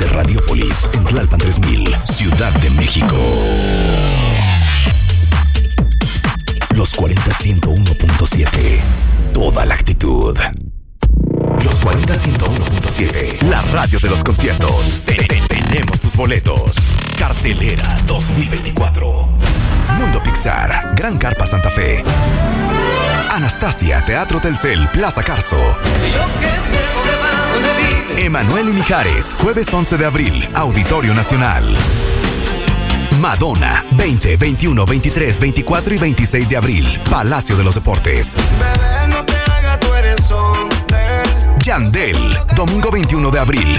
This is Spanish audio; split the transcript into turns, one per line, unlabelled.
desde Radiopolis, en Tlalpan 3000, Ciudad de México. Los 40-101.7. Toda la actitud. Los 40-101.7. La radio de los conciertos. Tenemos tus boletos. Cartelera 2024. Mundo Pixar, Gran Carpa Santa Fe. Anastasia, Teatro Telcel, Plaza Carso. Emanuel y Mijares, jueves 11 de abril, Auditorio Nacional. Madonna, 20, 21, 23, 24 y 26 de abril, Palacio de los Deportes. Yandel, domingo 21 de abril,